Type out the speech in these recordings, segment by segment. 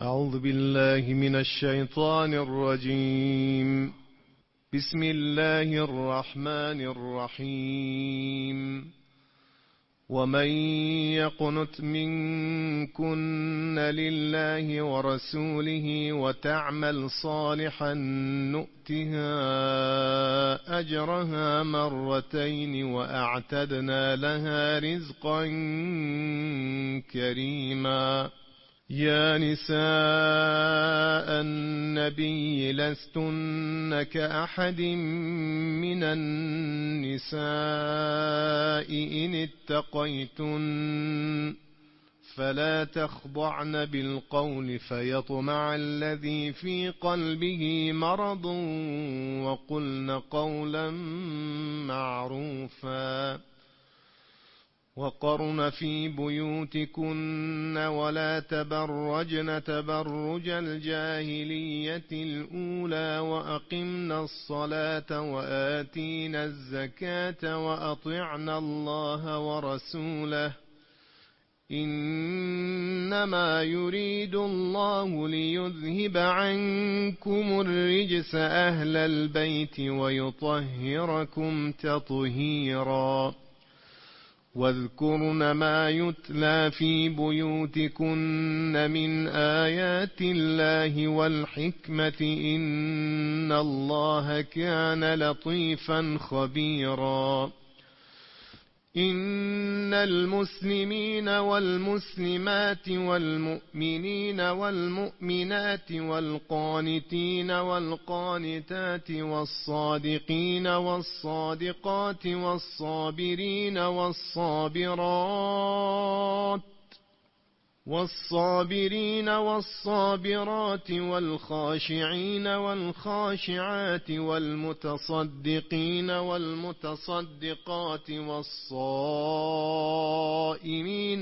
أعوذ بالله من الشيطان الرجيم. بسم الله الرحمن الرحيم. ومن يقنت منكن لله ورسوله وتعمل صالحا نؤتها أجرها مرتين وأعتدنا لها رزقا كريما. يا نساء النبي لستن كأحد من النساء إن اتقيتن فلا تخضعن بالقول فيطمع الذي في قلبه مرض وقلن قولا معروفا. وقرن في بيوتكن ولا تبرجن تبرج الجاهلية الأولى وأقمنا الصلاة وآتينا الزكاة وأطعنا الله ورسوله إنما يريد الله ليذهب عنكم الرجس أهل البيت ويطهركم تطهيرا. واذكرن ما يتلى في بيوتكن من آيات الله والحكمة إن الله كان لطيفا خبيرا. إن المسلمين والمسلمات والمؤمنين والمؤمنات والقانتين والقانتات والصادقين والصادقات والصابرين والصابرات والخاشعين والخاشعات والمتصدقين والمتصدقات والصائمين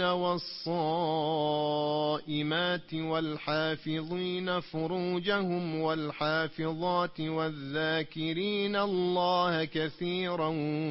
والصائمات والحافظين فروجهم والحافظات والذاكرين الله كثيرا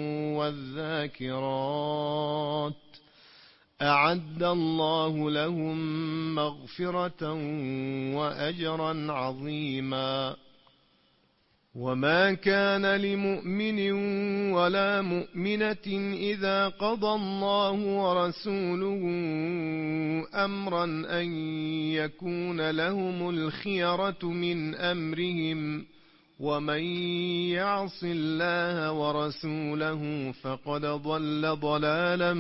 والذاكرات أعد الله لهم مغفرة وأجرا عظيما. وما كان لمؤمن ولا مؤمنة إذا قضى الله ورسوله أمرا أن يكون لهم الخيرة من أمرهم ومن يعص الله ورسوله فقد ضل ضلالا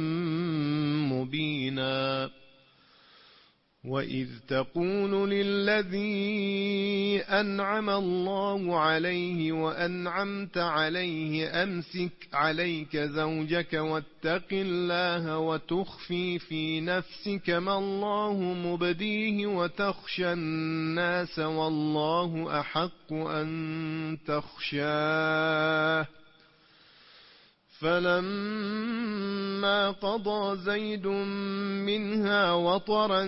مبينا. وإذ تقول للذي أنعم الله عليه وأنعمت عليه أمسك عليك زوجك واتق الله وتخفي في نفسك ما الله مبديه وتخشى الناس والله أحق أن تخشاه فلما قضى زيد منها وطرا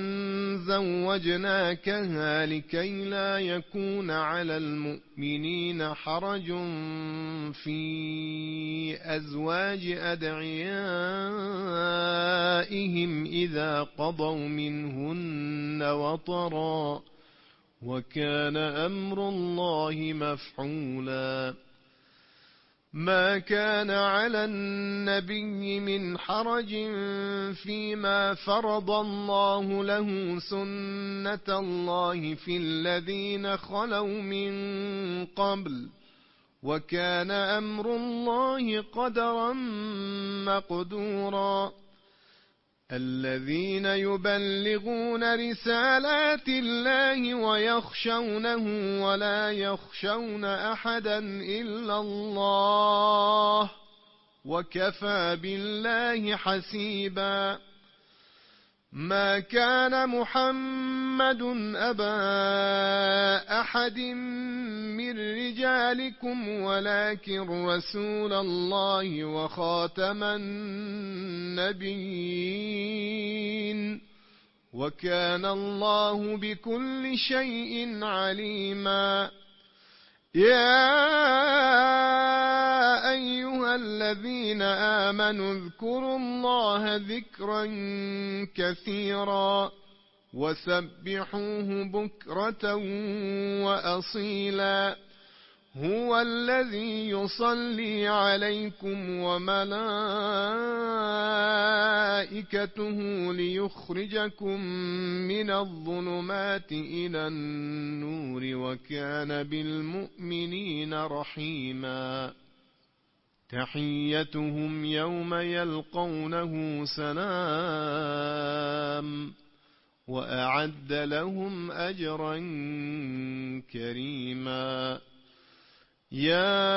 زوجناكها لكي لا يكون على المؤمنين حرج في أزواج أدعيائهم إذا قضوا منهن وطرا وكان أمر الله مفعولا. ما كان على النبي من حرج فيما فرض الله له سنة الله في الذين خلوا من قبل وكان أمر الله قدرا مقدورا. الذين يبلغون رسالات الله ويخشونه ولا يخشون أحدا إلا الله وكفى بالله حسيبا. ما كان محمد أبا أحد من رجالكم ولكن رسول الله وخاتم النبيين وكان الله بكل شيء عليما. يا أيها الذين آمنوا اذكروا الله ذكرا كثيرا وسبحوه بكرة وأصيلا هو الذي يصلي عليكم وملائكته ليخرجكم من الظلمات إلى النور وكان بالمؤمنين رحيما تحيتهم يوم يلقونه سلام وأعد لهم أجرا كريما يا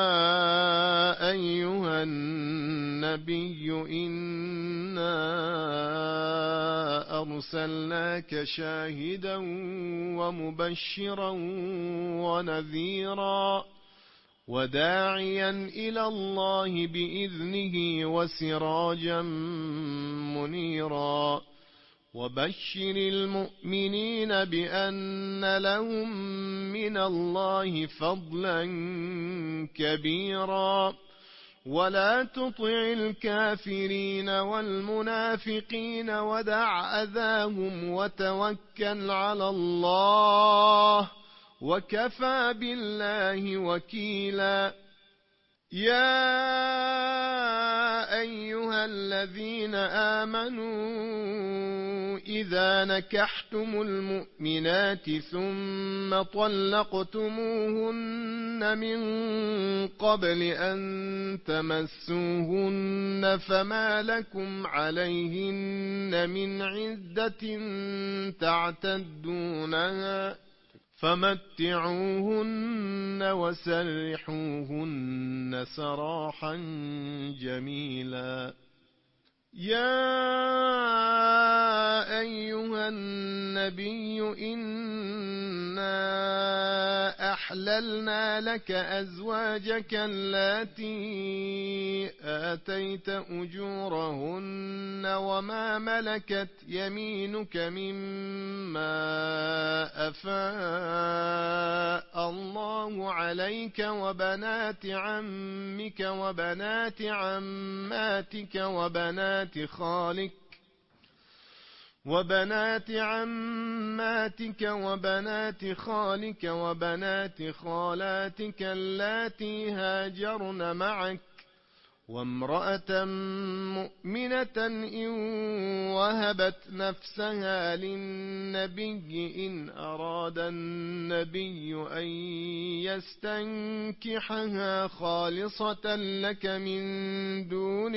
أيها النبي إنا أرسلناك شاهدا ومبشرا ونذيرا وداعيا إلى الله بإذنه وسراجا منيرا وبشر المؤمنين بأن لهم من الله فضلا كبيرا ولا تطع الكافرين والمنافقين ودع أذاهم وتوكل على الله وكفى بالله وكيلا يا أيها الذين آمنوا إذا نكحتم المؤمنات ثم طلقتموهن من قبل أن تمسوهن فما لكم عليهن من عدة تعتدونها فمتعوهن وسرحوهن سراحا جميلا يا أيها النبي إنا أحللنا لك أزواجك اللاتي آتيت أجورهن وما ملكت يمينك مما أفاء الله عليك وبنات عمك وبنات عماتك وبنات عماتك وبنات خالك وبنات خالاتك اللاتي هاجرن معك وامرأة مؤمنة إن وهبت نفسها للنبي إن أراد النبي أن يستنكحها خالصة لك من دون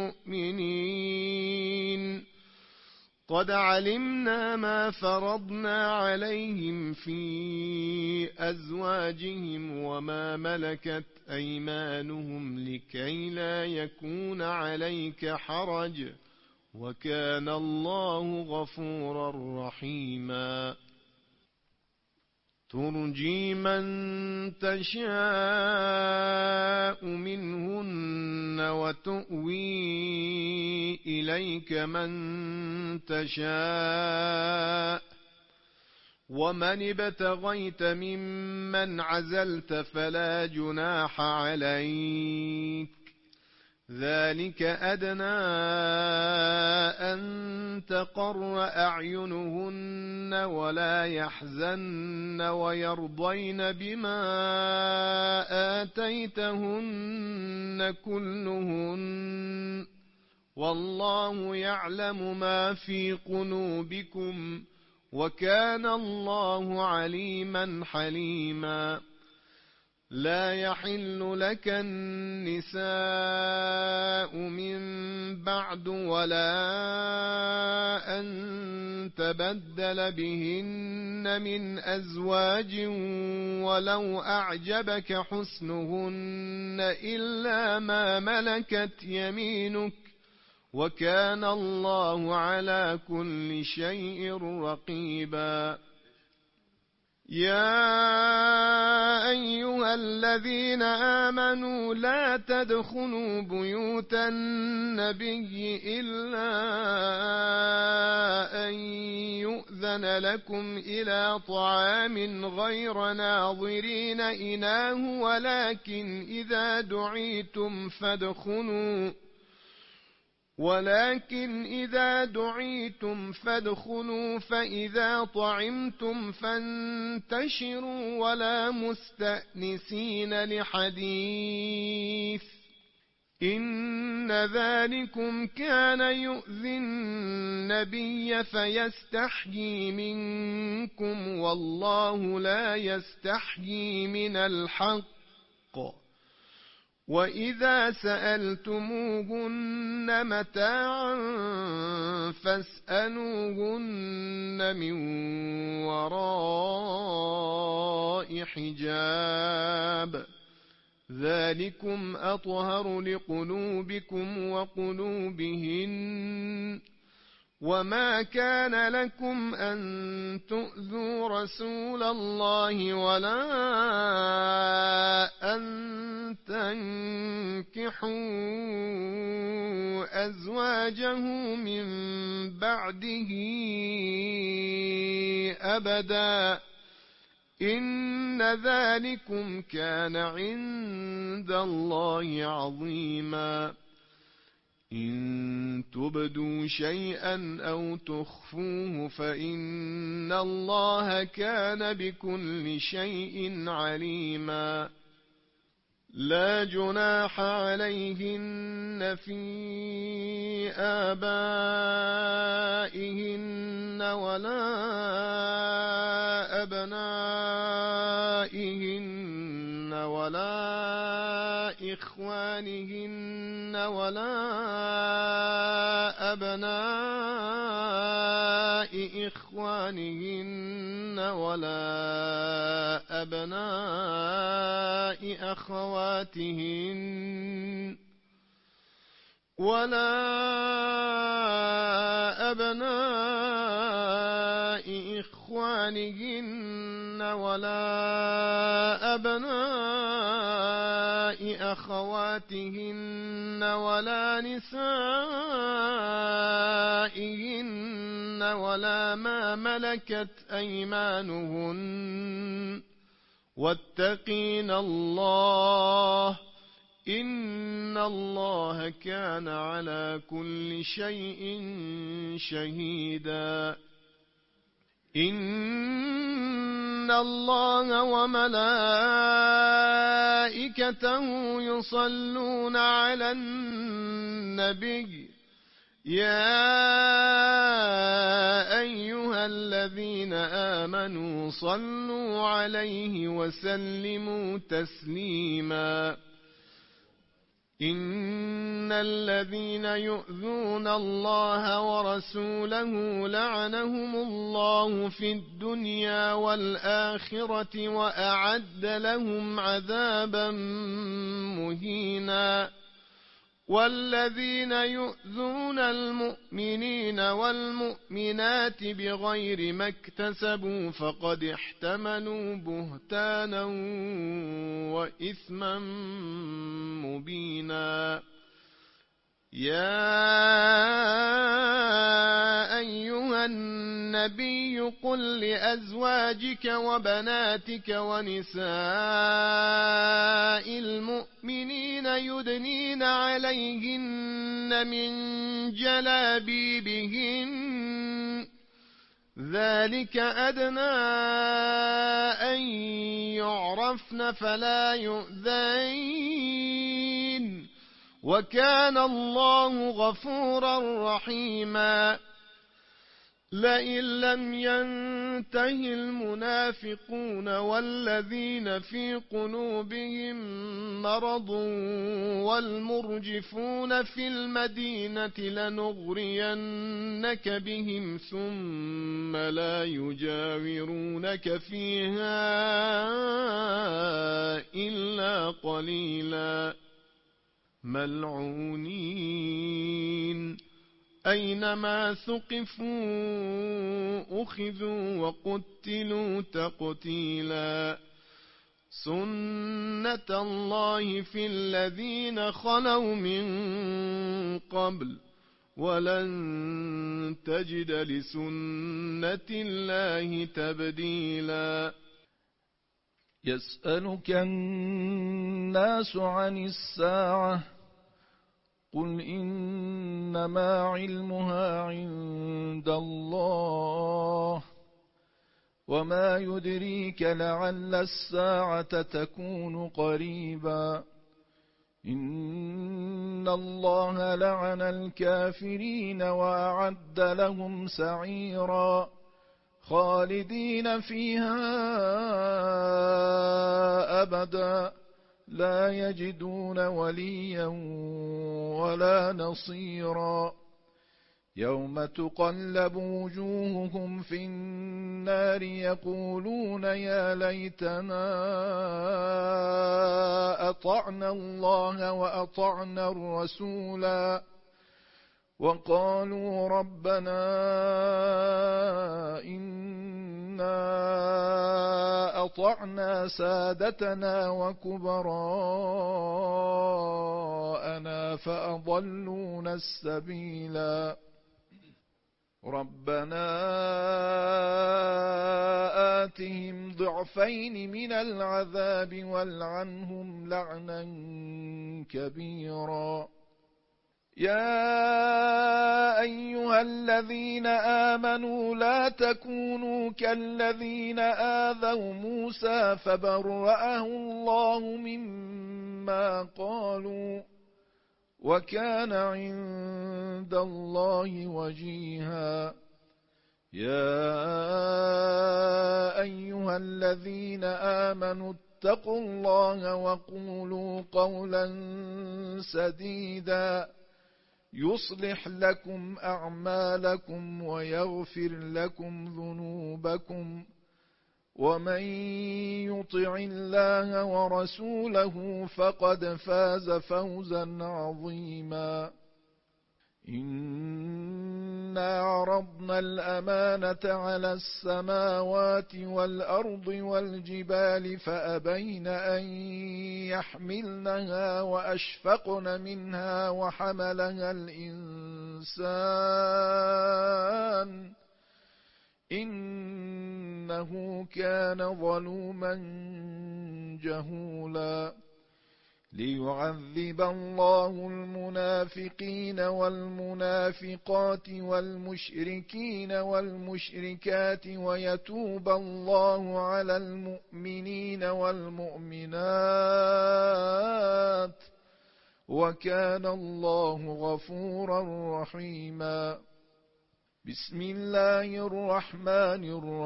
المؤمنين قد علمنا ما فرضنا عليهم في أزواجهم وما ملكت أيمانهم لكي لا يكون عليك حرج وكان الله غفورا رحيما ترجي من تشاء منهن وتؤوي إليك من تشاء ومن ابتغيت ممن عزلت فلا جناح عليك ذلك أدنى أن تقر أعينهن ولا يحزن ويرضين بما آتيتهن كلهن والله يعلم ما في قلوبكم وكان الله عليما حليما لا يحل لك النساء من بعد ولا أن تبدل بهن من أزواج ولو أعجبك حسنهن إلا ما ملكت يمينك وكان الله على كل شيء رقيبا يا أيها الذين آمنوا لا تدخلوا بيوت النبي إلا أن يؤذن لكم إلى طعام غير ناظرين إناه ولكن إذا دعيتم فادخلوا فإذا طعمتم فانتشروا ولا مستأنسين لحديث إن ذلكم كان يؤذي النبي فيستحيي منكم والله لا يستحيي من الحق وإذا سألتموهن متاعا فاسألوهن من وراء حجاب ذلكم أطهر لقلوبكم وقلوبهن وما كان لكم أن تؤذوا رسول الله ولا أن تنكحوا أزواجه من بعده أبدا إن ذلكم كان عند الله عظيما إن تبدوا شيئا أو تخفوه فإن الله كان بكل شيء عليما لا جناح عليهن في آبائهن ولا أبنائهن ولا إخوانهن ولا أبناء إخوانهن ولا أبناء أخواتهن ولا أبناء إخوانهن ولا أبناء أخواتهن ولا نسائهن ولا ما ملكت أيمانهن واتقين الله إن الله كان على كل شيء شهيدا إن الله وملائكته يصلون على النبي يا أيها الذين آمنوا صلوا عليه وسلموا تسليما إن الذين يؤذون الله ورسوله لعنهم الله في الدنيا والآخرة وأعد لهم عذابا مهينا والذين يؤذون المؤمنين والمؤمنات بغير ما اكتسبوا فقد احتملوا بهتانا وإثما مبينا يا أيها النبي قل لأزواجك وبناتك ونساء المؤمنين يدنين عليهن من جلابيبهن ذلك أدنى أن يعرفن فلا يؤذين وكان الله غفورا رحيما لئن لم ينته المنافقون والذين في قلوبهم مرض والمرجفون في المدينة لنغرينك بهم ثم لا يجاورونك فيها إلا قليلا ملعونين أينما ثقفوا أخذوا وقتلوا تقتيلا سنة الله في الذين خلوا من قبل ولن تجد لسنة الله تبديلا يسألك الناس عن الساعة قل إنما علمها عند الله وما يدريك لعل الساعة تكون قريبا إن الله لعن الكافرين وأعد لهم سعيرا خالدين فيها أبدا لا يجدون وليا ولا نصيرا يوم تقلب وجوههم في النار يقولون يا ليتنا أطعنا الله وأطعنا الرسولا وقالوا ربنا إنا أطعنا سادتنا وكبراءنا فأضلونا السبيلا ربنا آتهم ضعفين من العذاب والعنهم لعنا كبيرا يا أيها الذين آمنوا لا تكونوا كالذين آذوا موسى فبرأه الله مما قالوا وكان عند الله وجيها يا أيها الذين آمنوا اتقوا الله وقولوا قولا سديدا يصلح لكم أعمالكم ويغفر لكم ذنوبكم ومن يطع الله ورسوله فقد فاز فوزا عظيما إنا عرضنا الأمانة على السماوات والأرض والجبال فأبين أن يحملنها وأشفقن منها وحملها الإنسان إنه كان ظلوما جهولا ليعذب الله المنافقين والمنافقات والمشركين والمشركات ويتوب الله على المؤمنين والمؤمنات وكان الله غفورا رحيما بسم الله الرحمن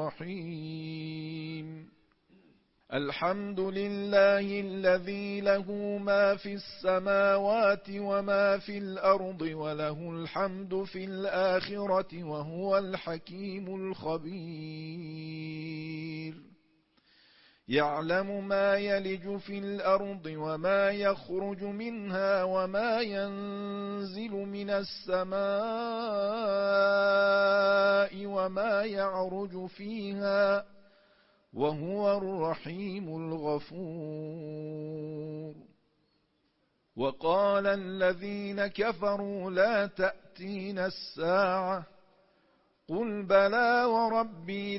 الرحيم الحمد لله الذي له ما في السماوات وما في الأرض وله الحمد في الآخرة وهو الحكيم الخبير يعلم ما يلج في الأرض وما يخرج منها وما ينزل من السماء وما يعرج فيها وهو الرحيم الغفور وقال الذين كفروا لا تأتينا الساعة قل بلى وربي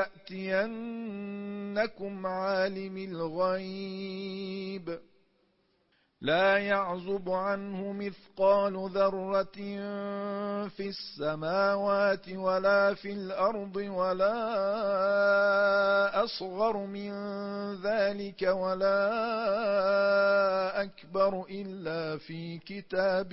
لتأتينكم عالم الغيب لا يعزب عنه مثقال ذرة في السماوات ولا في الأرض ولا أصغر من ذلك ولا أكبر إلا في كتاب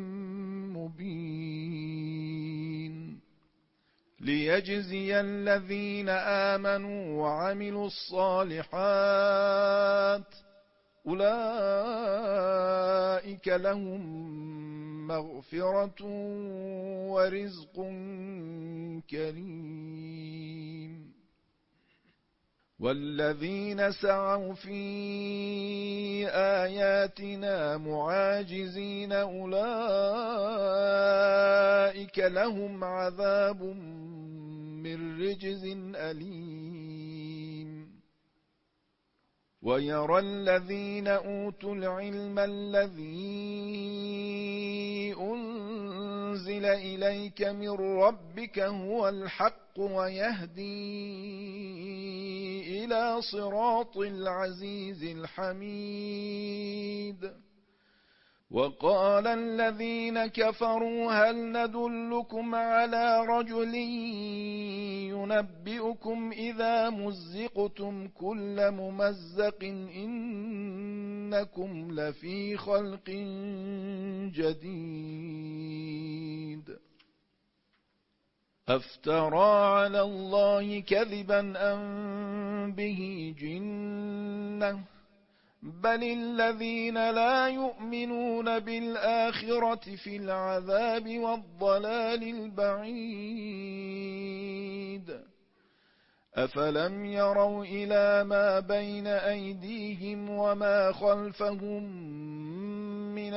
مبين ليجزي الذين آمنوا وعملوا الصالحات أولئك لهم مغفرة ورزق كريم والذين سعوا في آياتنا معاجزين أولئك لهم عذاب من رجز أليم ويرى الذين أوتوا العلم الذي أنزل إليك من ربك هو الحق ويهدي إلى صراط العزيز الحميد وقال الذين كفروا هل ندلكم على رجل ينبئكم إذا مزقتم كل ممزق إنكم لفي خلق جديد أفترى على الله كذبا أم به جنة بل الذين لا يؤمنون بالآخرة في العذاب والضلال البعيد أفلم يروا إلى ما بين أيديهم وما خلفهم من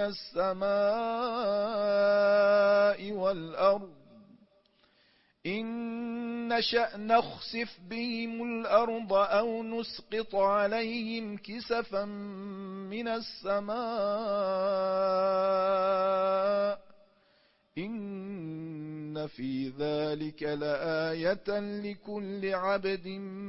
السماء والأرض إن نشأ نخسف بهم الأرض أو نسقط عليهم كسفا من السماء إن في ذلك لآية لكل عبد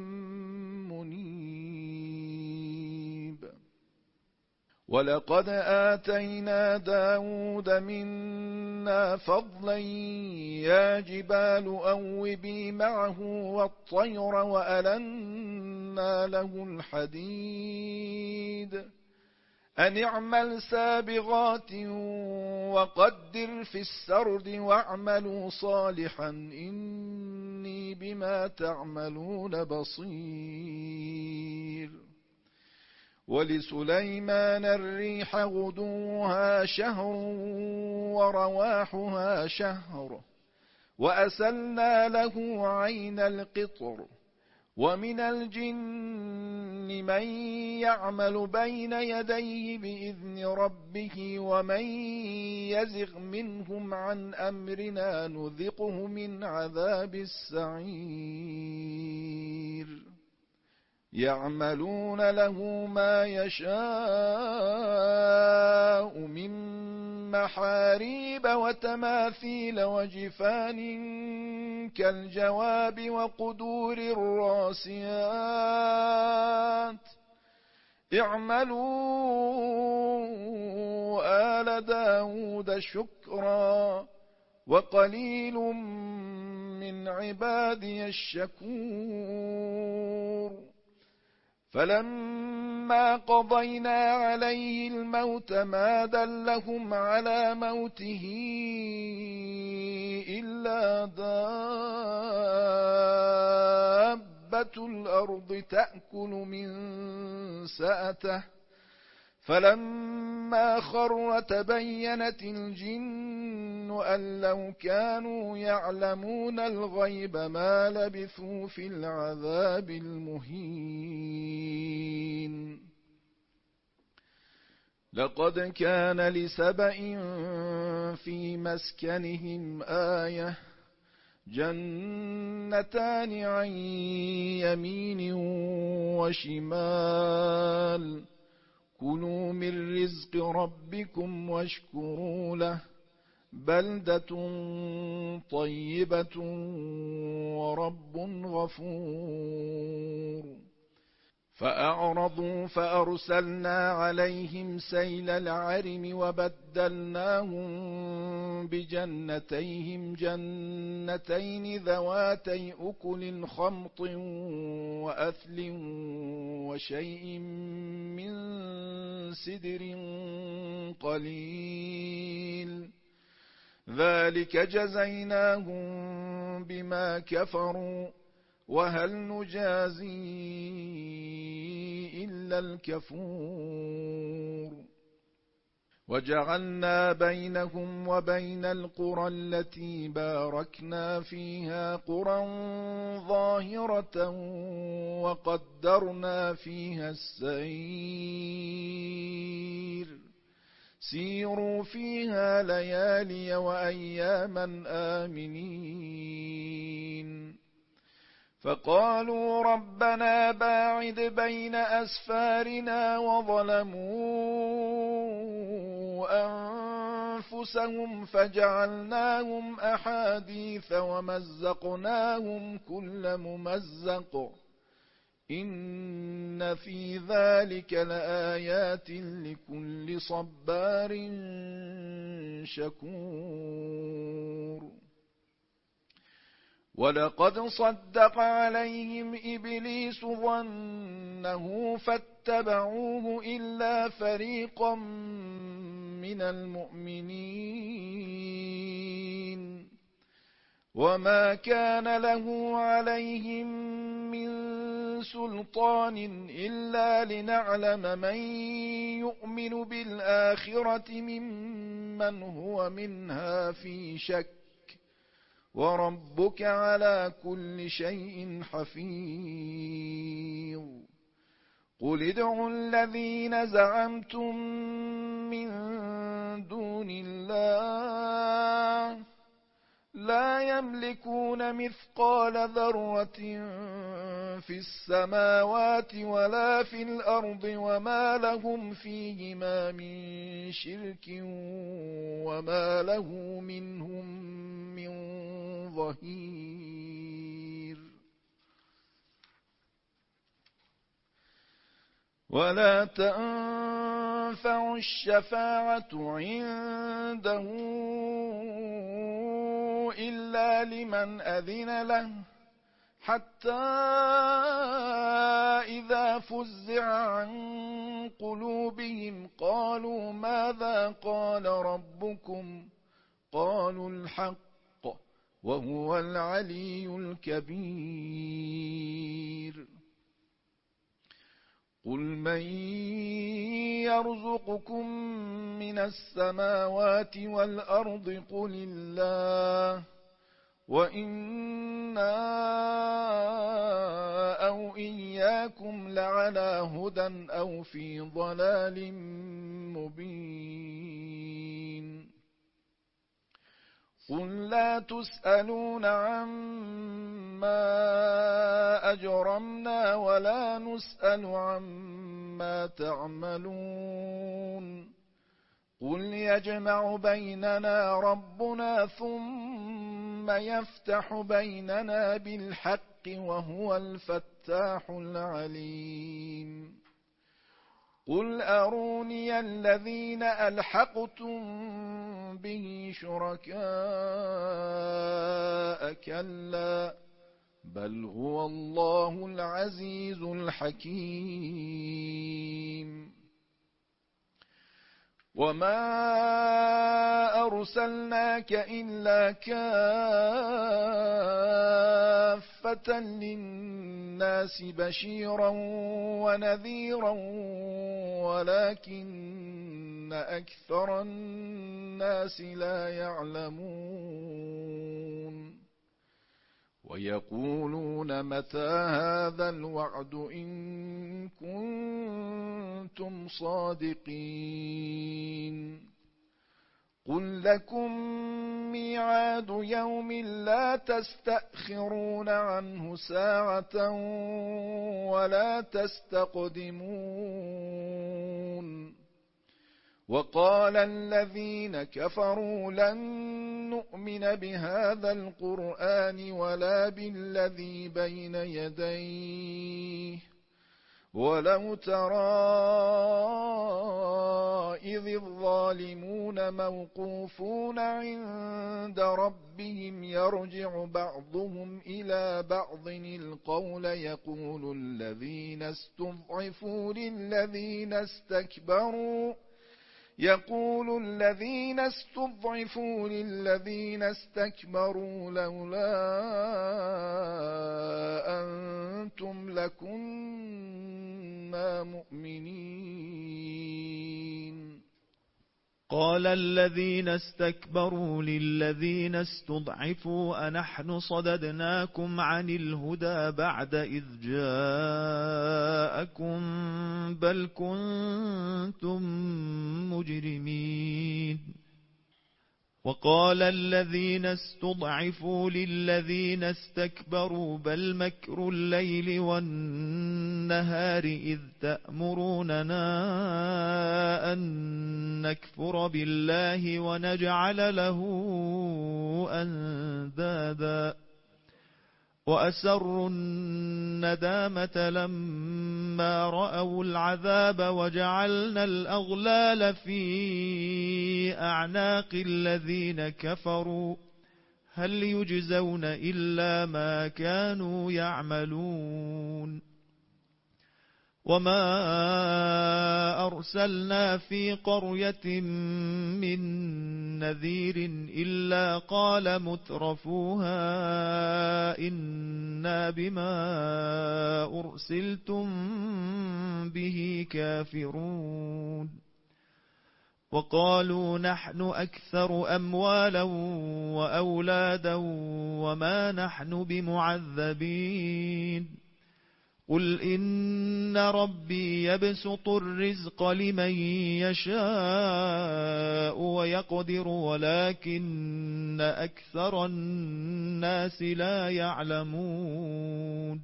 منيب ولقد آتينا داود منا فضلا يا جبال أوبي معه والطير وألنا له الحديد أن اعمل سابغات وقدر في السرد واعملوا صالحا إني بما تعملون بصير ولسليمان الريح غدوها شهر ورواحها شهر وأسلنا له عين القطر ومن الجن من يعمل بين يديه بإذن ربه ومن يزغ منهم عن أمرنا نذقه من عذاب السعير يعملون له ما يشاء من محاريب وتماثيل وجفان كالجواب وقدور الراسيات اعملوا آل داود شكرا وقليل من عبادي الشكور فلما قضينا عليه الموت ما دلهم على موته إلا دابة الأرض تأكل من سأته فلما خر تبينت الجن أن لو كانوا يعلمون الغيب ما لبثوا في العذاب المهين لقد كان لسبإ في مسكنهم آية جنتان عن يمين وشمال كلوا من رزق ربكم واشكروا له بلدة طيبة ورب غفور فأعرضوا فأرسلنا عليهم سيل العرم وبدلناهم بجنتيهم جنتين ذواتي أكل خمط وأثل وشيء من سدر قليل ذلك جزيناهم بما كفروا وهل نجازي إلا الكفور وجعلنا بينهم وبين القرى التي باركنا فيها قرى ظاهرة وقدرنا فيها السير سيروا فيها ليالي وأياما آمنين فقالوا ربنا باعد بين أسفارنا وظلموا أنفسهم فجعلناهم أحاديث ومزقناهم كل ممزق إن إن في ذلك لآيات لكل صبار شكور ولقد صدق عليهم إبليس ظنه فاتبعوه إلا فريقا من المؤمنين وما كان له عليهم من سلطان إلا لنعلم من يؤمن بالآخرة ممن هو منها في شك وربك على كل شيء حفيظ قل ادعوا الذين زعمتم من دون الله لا يملكون مثقال ذرة في السماوات ولا في الأرض وما لهم فيهما من شرك وما له منهم من ظهير ولا تنفع الشفاعة عنده إلا لمن أذن له حتى إذا فزع عن قلوبهم قالوا ماذا قال ربكم قالوا الحق وهو العلي الكبير قل من يرزقكم من السماوات والأرض قل الله وإنا أو إياكم لعلى هدى أو في ضلال مبين قل لا تسألون عما أجرمنا ولا نسأل عما تعملون قل يجمع بيننا ربنا ثم يفتح بيننا بالحق وهو الفتاح العليم قل أروني الذين ألحقتم به شركاء كلا بل هو الله العزيز الحكيم وما أرسلناك إلا كافة للناس بشيرا ونذيرا ولكن أكثر الناس لا يعلمون ويقولون متى هذا الوعد إن كنتم صادقين قل لكم ميعاد يوم لا تستأخرون عنه ساعة ولا تستقدمون وقال الذين كفروا لن نؤمن بهذا القرآن ولا بالذي بين يديه ولو ترى إذ الظالمون موقوفون عند ربهم يرجع بعضهم إلى بعض القول يقول الذين استضعفوا للذين استكبروا لولا أنتم لكنا مؤمنين قال الذين استكبروا للذين استضعفوا أنحن صددناكم عن الهدى بعد إذ جاءكم بل كنتم مجرمين وقال الذين استضعفوا للذين استكبروا بل مكر الليل والنهار إذ تأمروننا أن نكفر بالله ونجعل له أندادا وأسروا الندامة لما رأوا العذاب وجعلنا الأغلال في أعناق الذين كفروا هل يجزون إلا ما كانوا يعملون وما أرسلنا في قرية من نذير إلا قال مترفوها إنا بما أرسلتم به كافرون وقالوا نحن أكثر أموالا وأولادا وما نحن بمعذبين قل إن ربي يبسط الرزق لمن يشاء ويقدر ولكن أكثر الناس لا يعلمون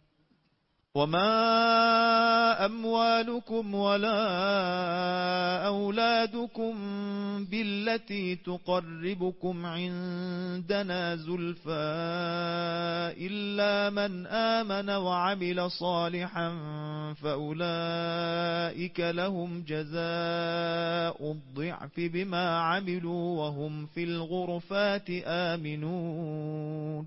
وما أموالكم ولا أولادكم بالتي تقربكم عندنا زلفى إلا من آمن وعمل صالحا فأولئك لهم جزاء الضعف بما عملوا وهم في الغرفات آمنون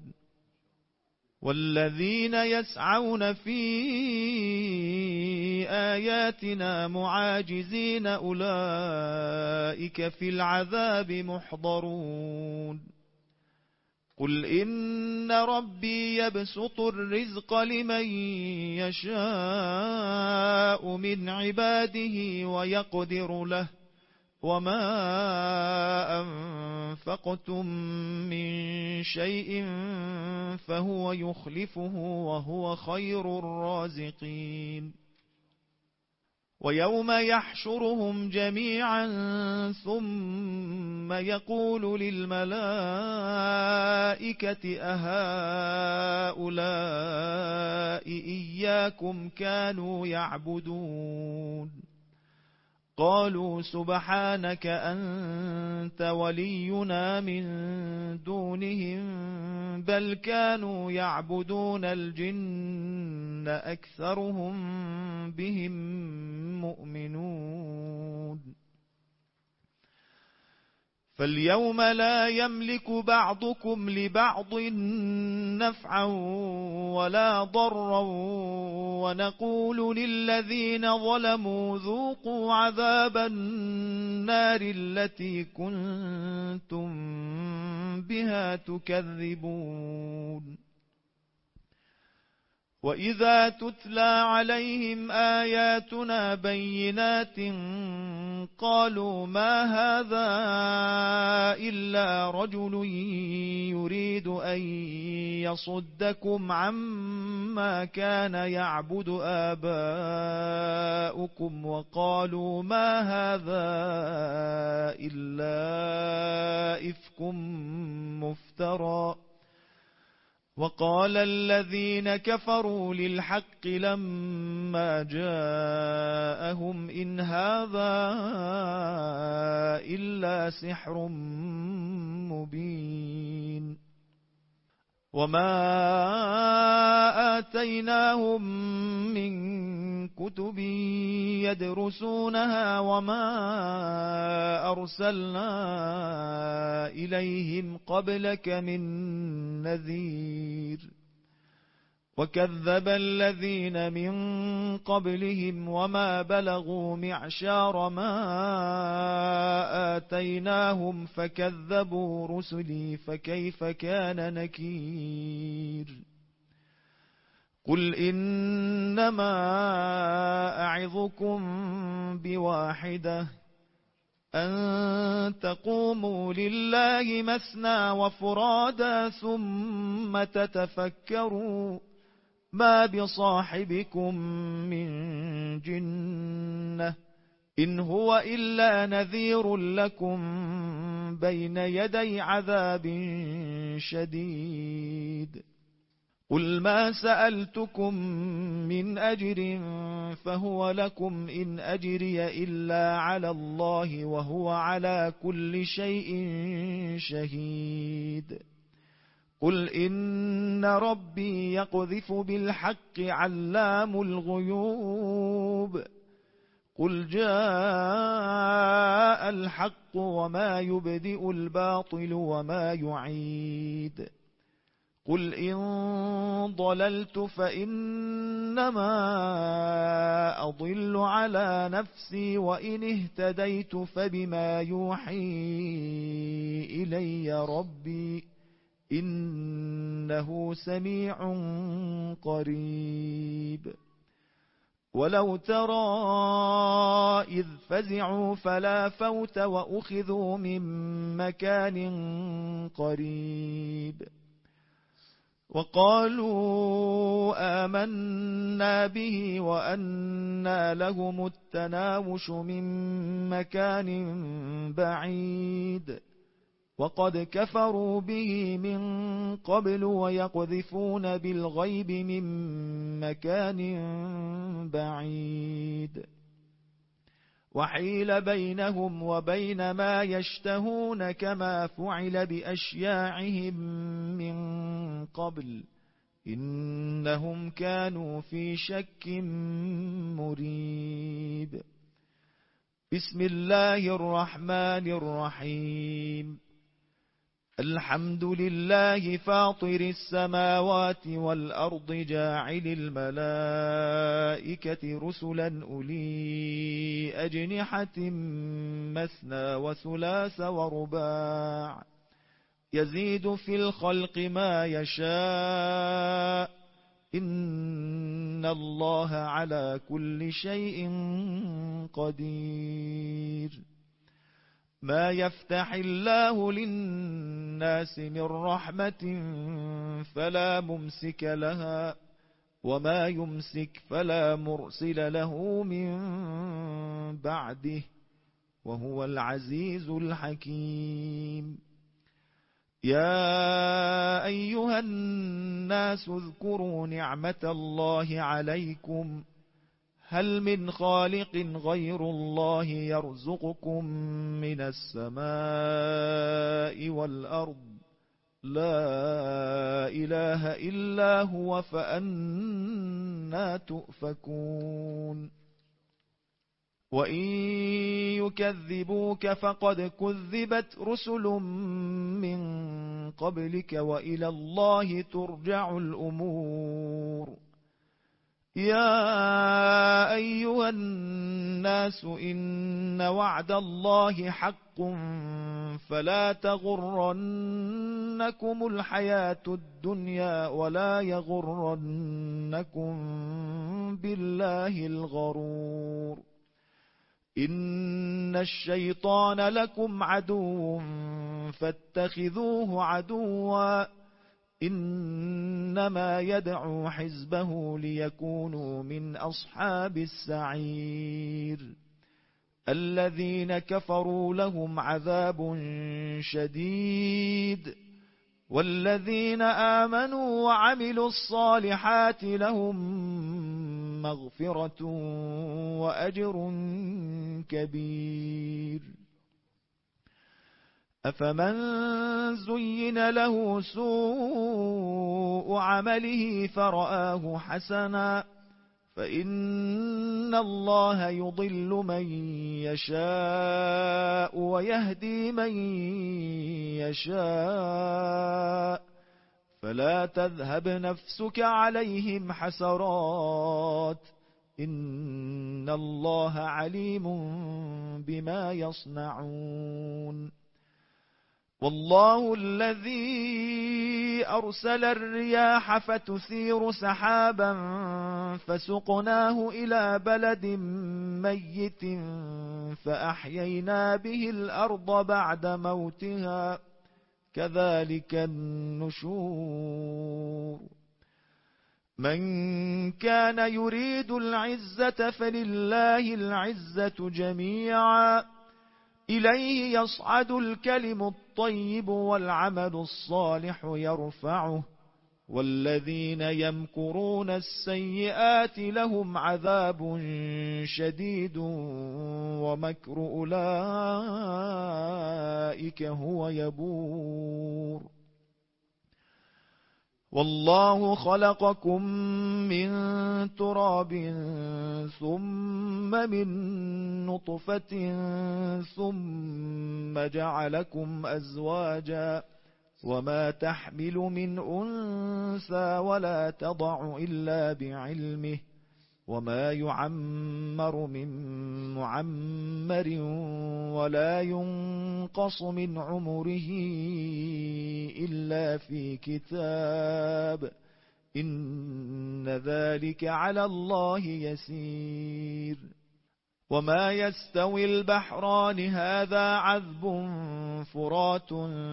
والذين يسعون في آياتنا معاجزين أولئك في العذاب محضرون قل إن ربي يبسط الرزق لمن يشاء من عباده ويقدر له وما أنفقتم من شيء فهو يخلفه وهو خير الرازقين ويوم يحشرهم جميعا ثم يقول للملائكة أهؤلاء إياكم كانوا يعبدون قالوا سبحانك أنت ولينا من دونهم بل كانوا يعبدون الجن أكثرهم بهم مؤمنون فاليوم لا يملك بعضكم لبعض نفعا ولا ضرا ونقول للذين ظلموا ذوقوا عذاب النار التي كنتم بها تكذبون وإذا تتلى عليهم آياتنا بينات قالوا ما هذا إلا رجل يريد أن يصدكم عما كان يعبد آباؤكم وقالوا ما هذا إلا إفك مفترى وقال الذين كفروا للحق لما جاءهم إن هذا إلا سحر مبين وما آتيناهم من كتب يدرسونها وما أرسلنا إليهم قبلك من نذير وكذب الذين من قبلهم وما بلغوا معشار ما آتيناهم فكذبوا رسلي فكيف كان نكير قل إنما أعظكم بواحدة أن تقوموا لله مثنى وفرادا ثم تتفكروا ما بصاحبكم من جنة إن هو إلا نذير لكم بين يدي عذاب شديد قل ما سألتكم من أجر فهو لكم إن أجري إلا على الله وهو على كل شيء شهيد قل إن ربي يقذف بالحق علام الغيوب قل جاء الحق وما يبدئ الباطل وما يعيد قل إن ضللت فإنما أضل على نفسي وإن اهتديت فبما يوحي إلي ربي إنه سميع قريب ولو ترى إذ فزعوا فلا فوت وأخذوا من مكان قريب وقالوا آمنا به وأنى لهم التناوش من مكان بعيد وقد كفروا به من قبل ويقذفون بالغيب من مكان بعيد وحيل بينهم وبين ما يشتهون كما فعل بأشياعهم من قبل إنهم كانوا في شك مريب بسم الله الرحمن الرحيم الحمد لله فاطر السماوات والأرض جاعل الملائكة رسلا أولي أجنحة مثنى وثلاث ورباع يزيد في الخلق ما يشاء إن الله على كل شيء قدير ما يفتح الله للناس من رحمة فلا ممسك لها وما يمسك فلا مرسل له من بعده وهو العزيز الحكيم يا أيها الناس اذكروا نعمة الله عليكم هل من خالق غير الله يرزقكم من السماء والأرض لا إله إلا هو فأنى تؤفكون وإن يكذبوك فقد كذبت رسل من قبلك وإلى الله ترجع الأمور يا أيها الناس إن وعد الله حق فلا تغرنكم الحياة الدنيا ولا يغرنكم بالله الغرور إن الشيطان لكم عدو فاتخذوه عدوا إنما يدعو حزبه ليكونوا من أصحاب السعير الذين كفروا لهم عذاب شديد والذين آمنوا وعملوا الصالحات لهم مغفرة وأجر كبير أفمن زين له سوء عمله فرآه حسنا فإن الله يضل من يشاء ويهدي من يشاء فلا تذهب نفسك عليهم حسرات إن الله عليم بما يصنعون والله الذي أرسل الرياح فتثير سحابا فسقناه إلى بلد ميت فأحيينا به الأرض بعد موتها كذلك النشور من كان يريد العزة فلله العزة جميعا إليه يصعد الكلم الطيب والعمل الصالح يرفعه والذين يمكرون السيئات لهم عذاب شديد ومكر أولئك هو يبور والله خلقكم من تراب ثم من نطفة ثم جعلكم أزواجا وما تحمل من أنثى ولا تضع إلا بعلمه وما يعمر من معمر ولا ينقص من عمره إلا في كتاب إن ذلك على الله يسير وما يستوي البحران هذا عذب فرات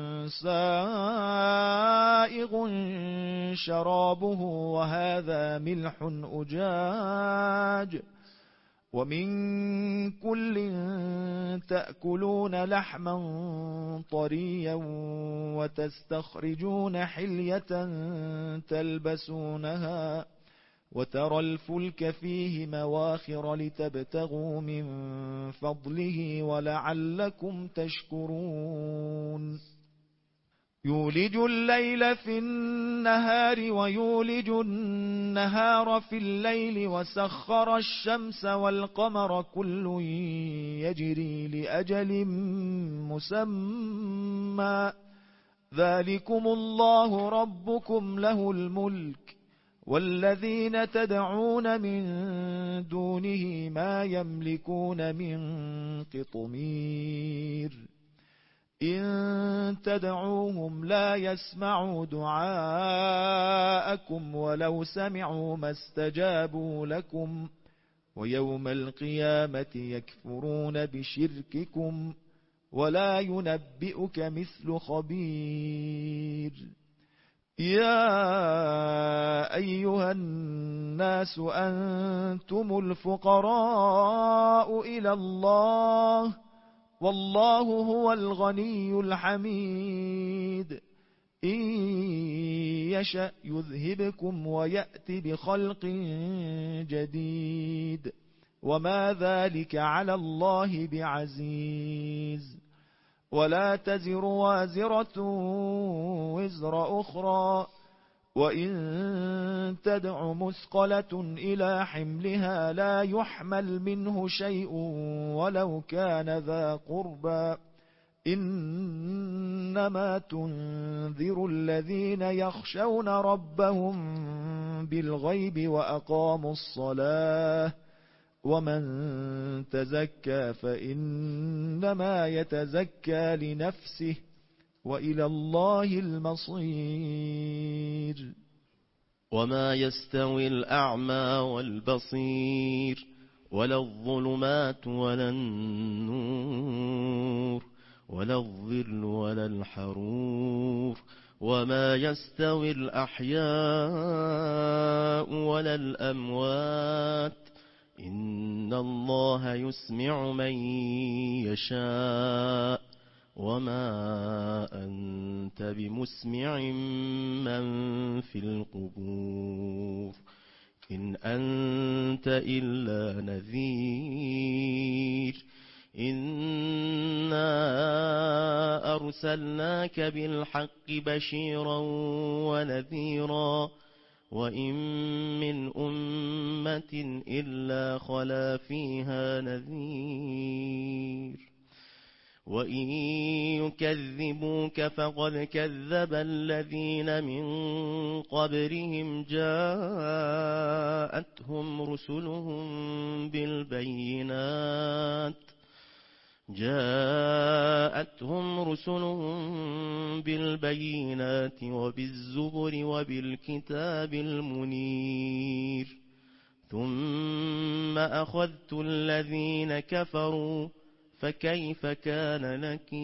سائغ شرابه وهذا ملح أجاج ومن كل تأكلون لحما طريا وتستخرجون حلية تلبسونها وترى الفلك فيه مواخر لتبتغوا من فضله ولعلكم تشكرون يولج الليل في النهار ويولج النهار في الليل وسخر الشمس والقمر كل يجري لأجل مسمى ذلكم الله ربكم له الملك والذين تدعون من دونه ما يملكون من قطمير إن تدعوهم لا يسمعوا دعاءكم ولو سمعوا ما استجابوا لكم ويوم القيامة يكفرون بشرككم ولا ينبئك مثل خبير يا أيها الناس أنتم الفقراء إلى الله والله هو الغني الحميد إن يشأ يذهبكم ويأت بخلق جديد وما ذلك على الله بعزيز ولا تزر وازرة وزر أخرى وإن تدع مثقلة إلى حملها لا يحمل منه شيء ولو كان ذا قربى إنما تنذر الذين يخشون ربهم بالغيب وأقاموا الصلاة ومن تزكى فإنما يتزكى لنفسه وإلى الله المصير وما يستوي الأعمى والبصير ولا الظلمات ولا النور ولا الظل ولا الحرور وما يستوي الأحياء ولا الأموات إن الله يسمع من يشاء وما أنت بمسمع من في القبور إن أنت إلا نذير إنا أرسلناك بالحق بشيرا ونذيرا وإن من أمة إلا خلا فيها نذير وإن يكذبوك فقد كذب الذين من قبلهم جاءتهم رسلهم بالبينات وبالزبر وبالكتاب المنير ثم أخذت الذين كفروا فكيف كان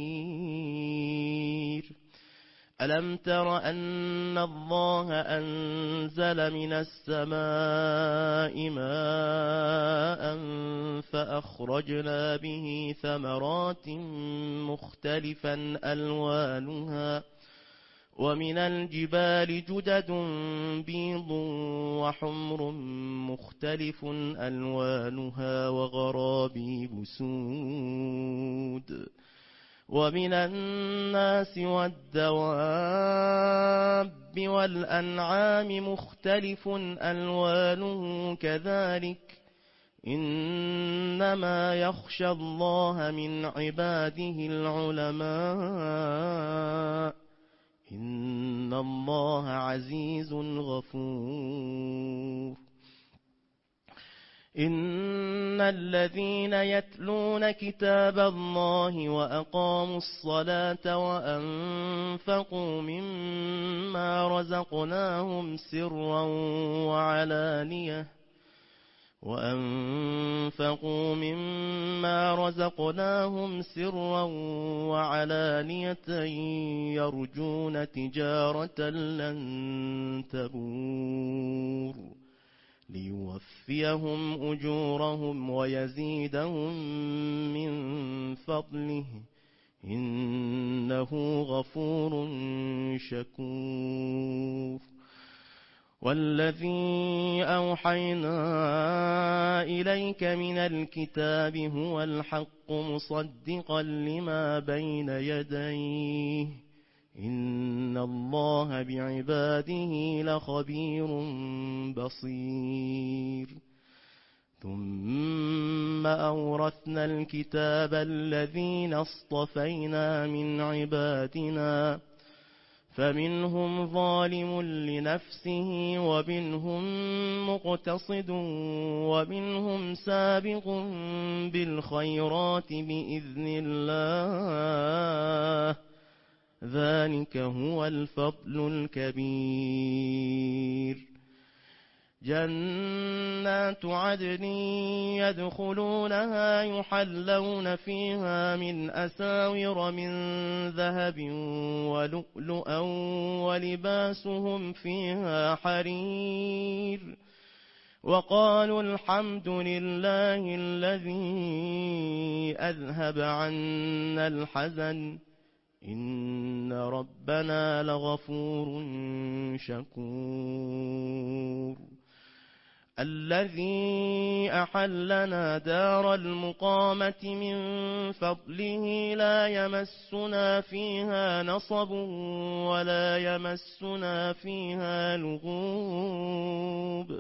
نكير ألم تر أن الله أنزل من السماء ماء فأخرجنا به ثمرات مختلفا ألوانها ومن الجبال جدد بيض وحمر مختلف ألوانها وغرابيب سود ومن الناس والدواب والأنعام مختلف ألوانه كذلك إنما يخشى الله من عباده العلماء إن الله عزيز غفور إن الذين يتلون كتاب الله وأقاموا الصلاة وأنفقوا مما رزقناهم سرا وعلانية يرجون تجارة لن تبور ليوفيهم أجورهم ويزيدهم من فضله إنه غفور شكور والذي أوحينا إليك من الكتاب هو الحق مصدقا لما بين يديه إن الله بعباده لخبير بصير ثم أورثنا الكتاب الذين اصطفينا من عبادنا فمنهم ظالم لنفسه ومنهم مقتصد ومنهم سابق بالخيرات بإذن الله ذلك هو الفضل الكبير جنات عدن يدخلونها يحلون فيها من أساور من ذهب ولؤلؤا ولباسهم فيها حرير وقالوا الحمد لله الذي أذهب عنا الحزن إن ربنا لغفور شكور الذي أحلنا دار المقامة من فضله لا يمسنا فيها نصب ولا يمسنا فيها لغوب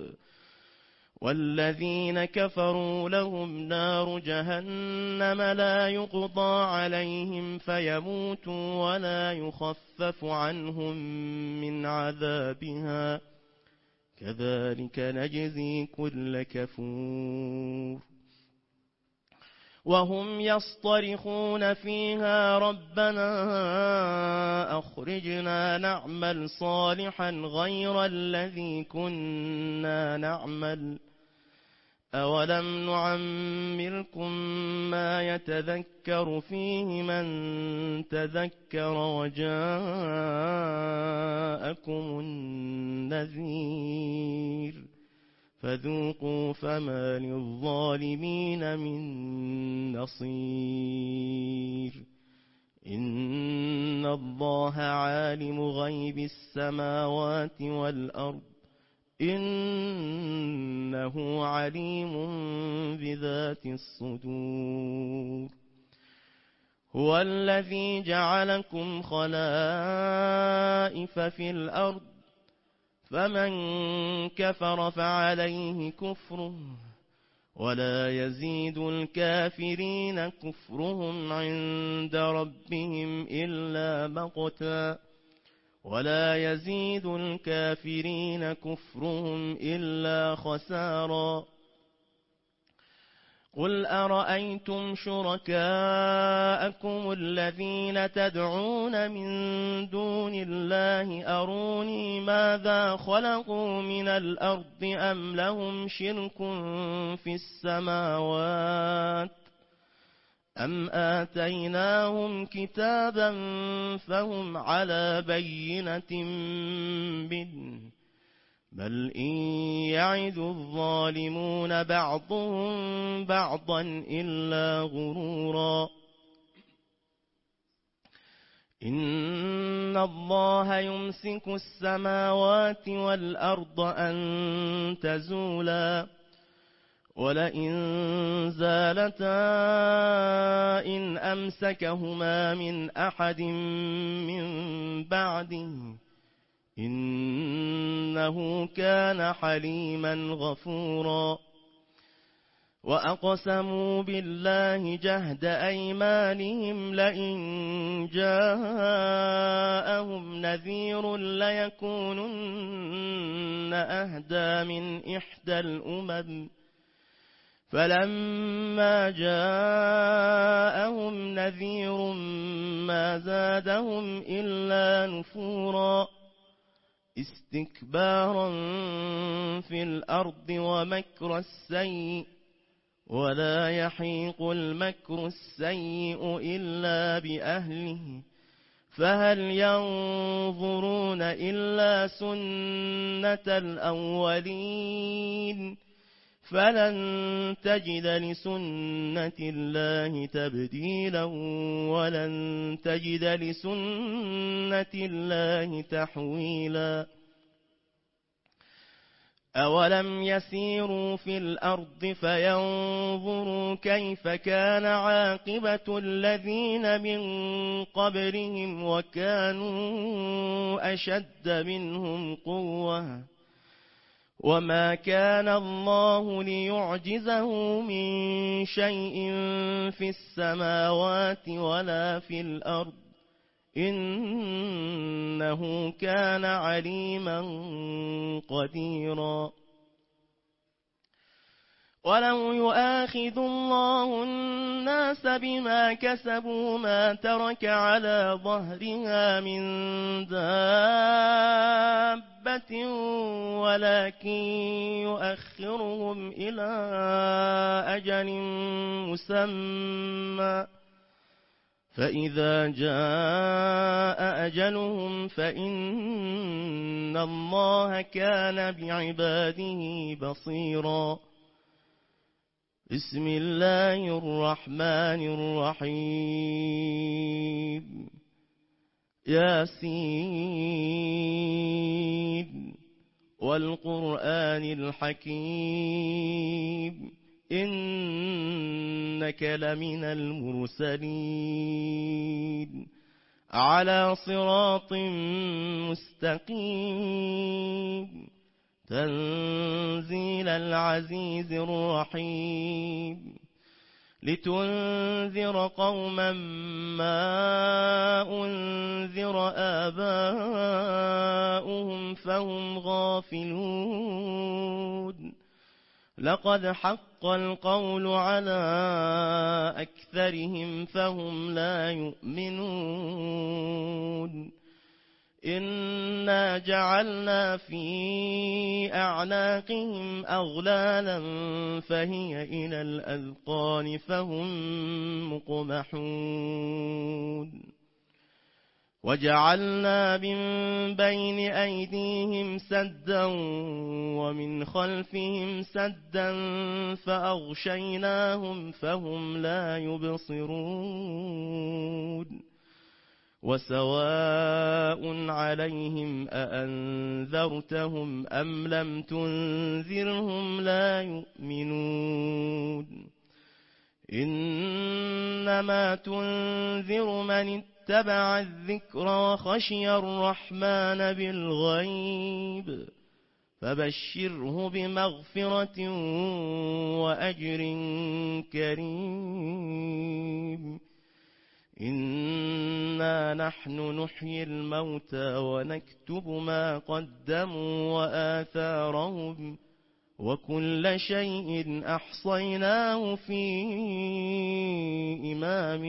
والذين كفروا لهم نار جهنم لا يقضى عليهم فيموتوا ولا يخفف عنهم من عذابها كذلك نجزي كل كفور وهم يصطرخون فيها ربنا أخرجنا نعمل صالحا غير الذي كنا نعمل أولم نعمركم ما يتذكر فيه من تذكر وجاءكم النذير فذوقوا فما للظالمين من نصير إن الله عالم غيب السماوات والأرض إنه عليم بذات الصدور هو الذي جعلكم خلائف في الأرض فمن كفر فعليه كفره ولا يزيد الكافرين كفرهم عند ربهم إلا مقتا ولا يزيد الكافرين كفرهم إلا خسارا قل أرأيتم شركاءكم الذين تدعون من دون الله أروني ماذا خلقوا من الأرض أم لهم شرك في السماوات أم آتيناهم كتابا فهم على بينة منه بل إن يعد الظالمون بعضهم بعضا إلا غرورا إن الله يمسك السماوات والأرض أن تزولا ولئن زالتا إن أمسكهما من أحد من بعده إنه كان حليما غفورا وأقسموا بالله جهد أيمانهم لئن جاءهم نذير ليكونن أهدى من إحدى الأمم فلما جاءهم نذير ما زادهم إلا نفورا استكبارا في الأرض ومكر السيء ولا يحيق المكر السيء إلا بأهله فهل ينظرون إلا سنة الأولين فلن تجد لسنة الله تبديلا ولن تجد لسنة الله تحويلا أولم يسيروا في الأرض فينظروا كيف كان عاقبة الذين من قبلهم وكانوا أشد منهم قوة وما كان الله ليعجزه من شيء في السماوات ولا في الأرض إنه كان عليما قديرا ولو يؤاخذ الله الناس بما كسبوا ما ترك على ظهرها من دابة ولكن يؤخرهم إلى أجل مسمى فإذا جاء أجلهم فإن الله كان بعباده بصيرا بسم الله الرحمن الرحيم ياسين والقرآن الحكيم إنك لمن المرسلين على صراط مستقيم تنزيل العزيز الرحيم لتنذر قوما ما أنذر آباؤهم فهم غافلون لقد حق القول على أكثرهم فهم لا يؤمنون إنا جعلنا في أعناقهم أغلالا فهي إلى الأذقان فهم مقمحون وجعلنا من بين أيديهم سدا ومن خلفهم سدا فأغشيناهم فهم لا يبصرون وسواء عليهم أأنذرتهم أم لم تنذرهم لا يؤمنون إنما تنذر من اتبع الذكر وخشي الرحمن بالغيب فبشره بمغفرة وأجر كريم إنا نحن نحيي الموتى ونكتب ما قدموا وآثارهم وكل شيء أحصيناه في إمام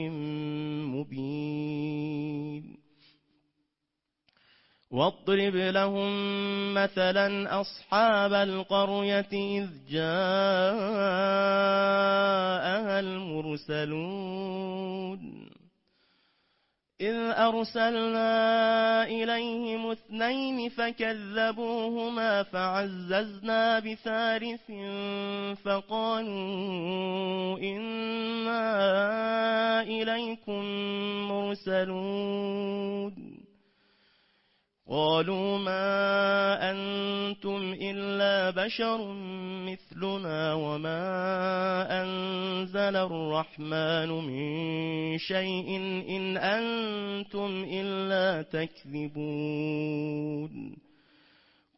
مبين واضرب لهم مثلا أصحاب القرية إذ جاءها المرسلون إذ أرسلنا إليهم 2 فكذبوهما فعززنا بثالث فقالوا إنا إليكم مرسلون قالوا ما أنتم إلا بشر مثلنا وما أنزل الرحمن من شيء إن أنتم إلا تكذبون